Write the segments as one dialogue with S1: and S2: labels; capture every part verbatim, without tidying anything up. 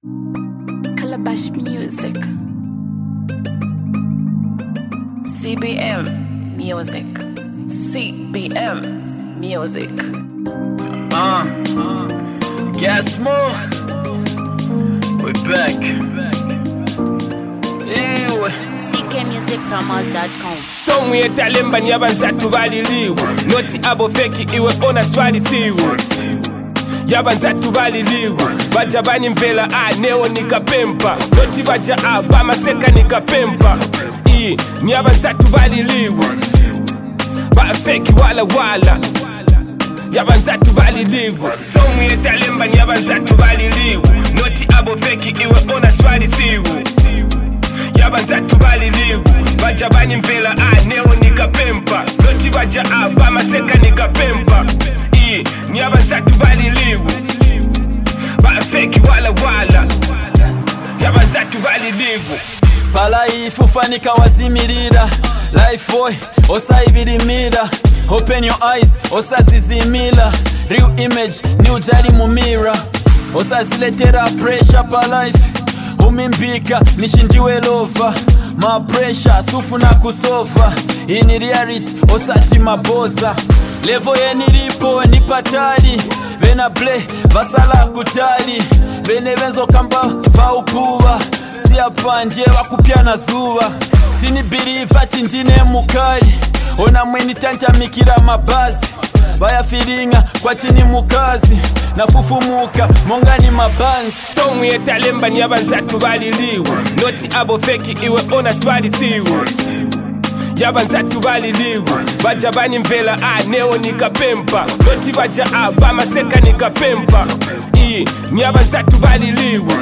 S1: Calabash Music. C B M Music. C B M Music.
S2: Uh, Gas more. We're back. Ew.
S3: C K music promos dot com.
S4: Song we talemba nyabanza tubaliliwe. Noti abo feki iwe ona swali siwe. Yabanza tubaliliwe. Baja bani mvela a neo nikapempa. Noti baja a bama seka nikapempa. I nyabanza tubaliliwe. Ba feki wala wala. Yabanza tubaliliwe. Song we talemba nyabanza tubaliliwe. Noti abo feki iwe ona swali siwe. Yabanza tubaliliwe. Baja bani mvela a neo nikapempa. Noti baja a bama seka nikapempa. I nyabanza tubaliliwe. Ba feki wala wala. Yabanza tubaliliwe.
S5: Pala ifufanika wazimirira. Life boy osaibirimira. Open your eyes osazizimila. Real image ni ujari mu mirror. Osaziletera pressure pa life. Umimbika nishinjiwe lova. Ma pressure sufu na kusofa. Ini reality osati maboza. Levo ye nilipo nipatali. Vena play vasala kutali. Vene venzo kamba vaupuwa. Siya panje wakupiana zuwa. Sini believe ati ndine mukali. Ona mweni tanta mikira mabazi. Baya filinga kwa chini mukazi. Na fufumuka mongani mabanzi.
S4: Song ye talemba nyabanza tubaliliwe. Noti abo feki iwe ona swali siwe. Yabanza tubaliliwe. Baja bani mvela a neo nikapempa. Noti baja a bama seka nikapempa. I nyabanza tubaliliwe.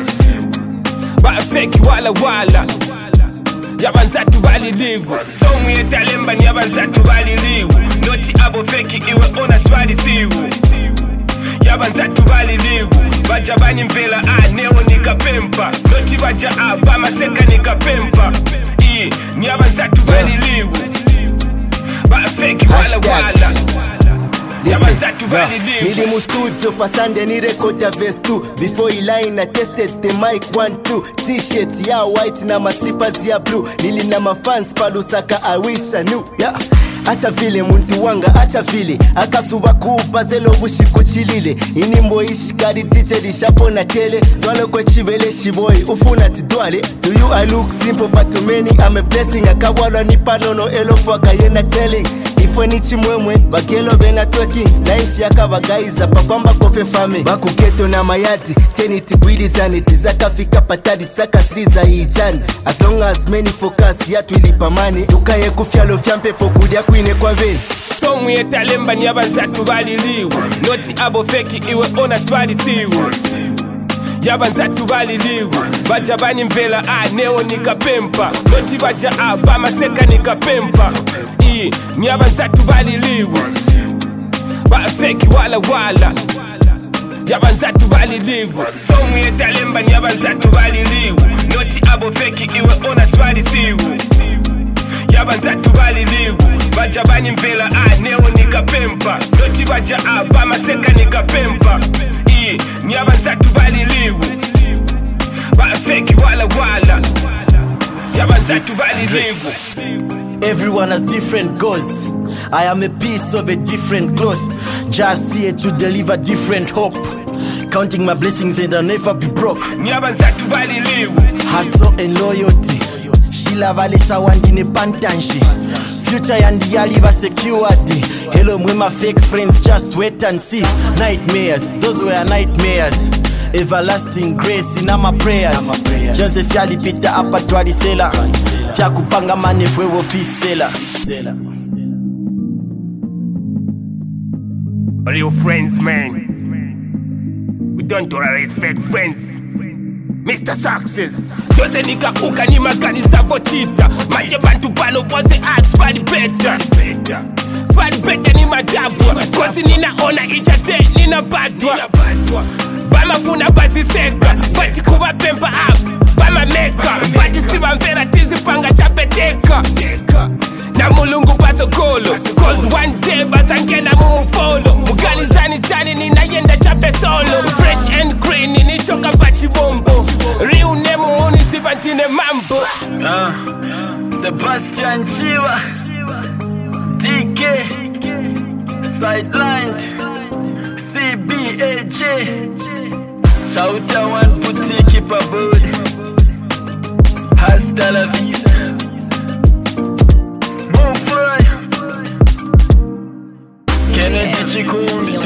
S4: Ba feki wala wala. Yabanza tubaliliwe. Song ye talemba nyabanza tubaliliwe. Noti abo feki iwe ona swali siwe. Yabanza tubaliliwe. Baja bani mvela a neo nikapempa. Noti baja a bama seka nikapempa. I nyabanza tubaliliwe. Ba feki wala wala. Yabanza tubaliliwe.
S6: Nilimu studio pa Sunday ni record ya verse two. Before he line I tested the mic one two. T-shirt ya white na ma slippers ya blue. Nili na ma fans pa Lusaka I wish I knew. Yeah. Acha vile muntu wanga acha vile. Akasuba kupa zelo bushi kuchilile. Inimbo ishi kari teacher lishapo na tele. Dwale kwa chibele shiboy ufuna tidwale. To you I look simple but to many I'm a blessing. Akawala nipa nono elofu akayena telling. Ifwe ni chimwemwe, bakelo bena twerking. Life yaka bagaiza, pakwamba kofe fame. Baku keto na mayati, teni tibwili zani. Tizaka fika patadi, tsaka sliza ichani. As long as many focus, yatu ilipamani. Ukaye kufyalo fyampe pokudia kuine kwa veni.
S4: Song ye talemba nyabanza tubaliliwe. Noti abo feki iwe ona swali siwe. Yabanza tubaliliwe. Baja bani mvela a neo nikapempa. Noti baja a bama seka nikapempa. I nyabanza tubaliliwe. Ba feki wala wala. Yabanza tubaliliwe. Song ye talemba nyabanza tubaliliwe. Noti abo feki iwe ona swali siwe. Yabanza tubaliliwe. Baja bani mvela a neo nikapempa. Noti baja a bama seka nikapempa. I nyabanza tubaliliwe. Ba feki wala wala. Yabanza tubaliliwe.
S6: Everyone has different goals. I am a piece of a different cloth. Just here to deliver different hope. Counting my blessings and I'll never be broke.
S4: Nyabanza tubaliliwe.
S6: Hustle and loyalty. Shila valesa wandine pantanshi. Future yandi yaliva security. Hello mwema fake friends, just wait and see. Nightmares, those were nightmares. Everlasting grace in my prayers. Joseph yalipita apa twadisela. Fya kupanga manefwe wofisela.
S4: Real friends, man. We don't tolerate fake friends. Mister Success. Jose nika uka ni makanisa vochita. Manje bantu bano bose as body better. Body better ni madabwa. Kosi ninaona ijate nina badwa. Bama funa basi seka. Bati kuba pempa up. Bama meka. Bati stiba mvera tizi panga chapeteka. Na mulungu baso kolo. Cause one day basangena mumufolo. Mugalizani tani nina yenda chape solo. Fresh and green nini choka bachi bombo. Tine Mambo.
S2: Uh, Sebastian Chiva, D K, Sidelined, C B A J, Sauta One Boutique Pabud, Hasta la Vida, Move Kennedy Chikun.